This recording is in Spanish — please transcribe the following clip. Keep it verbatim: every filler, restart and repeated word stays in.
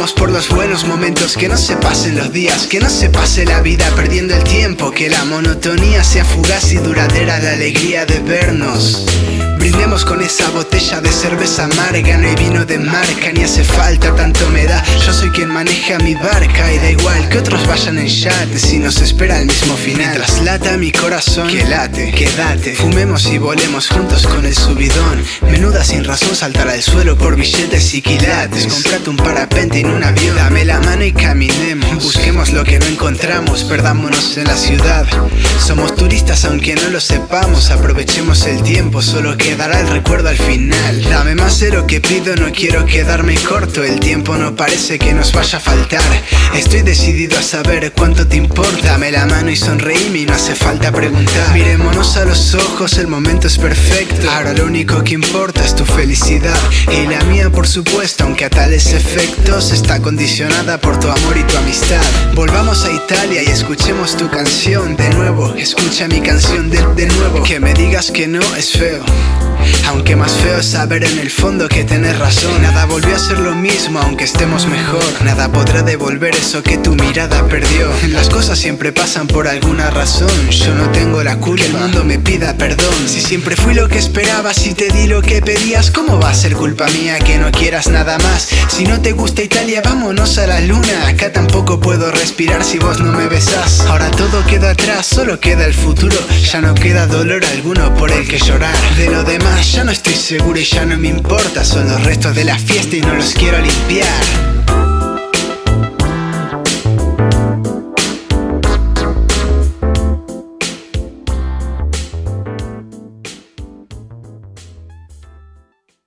Brindemos por los buenos momentos, que no se pasen los días, que no se pase la vida perdiendo el tiempo, que la monotonía sea fugaz y duradera la alegría de vernos. Brindemos con esa botella de cerveza amarga, no hay vino de marca, ni hace falta tanto me da. Yo soy quien maneja mi barca y da igual que otros vayan en yate si nos espera el mismo final. Mientras lata mi corazón, que late, quédate, fumemos y volemos juntos con el subidón. Menuda sin razón saltar al suelo por billetes y quilates. Comprate un parapente en un avión, dame la mano y caminemos. Busquemos lo que no encontramos, perdámonos en la ciudad. Somos turistas aunque no lo sepamos, aprovechemos el tiempo, solo quedará el recuerdo al final. Dame más de lo que pido, no quiero quedarme corto, el tiempo no parece que nos vaya a faltar. Estoy decidido a saber cuánto te importa. Dame la mano y sonreíme y no hace falta preguntar. Miremonos a los ojos, el momento es perfecto. Ahora lo único que importa es tu felicidad y la mía, por supuesto, aunque a tales efectos está condicionada por tu amor y tu amistad. Volvamos a Italia y escuchemos tu canción de nuevo. Escucha mi canción de, de nuevo. Que me digas que no es feo, aunque más feo es saber en el fondo que tenés razón. Nada volvió a ser lo mismo aunque estemos mejor. Nada podrá devolver eso que tu mirada perdió. Las cosas siempre pasan por alguna razón. Yo no tengo la culpa que el mundo me pida perdón. Si siempre fui lo que esperabas y te di lo que pedías, ¿cómo va a ser culpa mía que no quieras nada más? Si no te gusta Italia, vámonos a la luna. Acá tampoco puedo respirar si vos no me besás. Ahora todo queda atrás, solo queda el futuro. Ya no queda dolor alguno por el que llorar. De lo demás ya no estoy seguro y ya no me importa. Son los restos de la fiesta y no los quiero limpiar.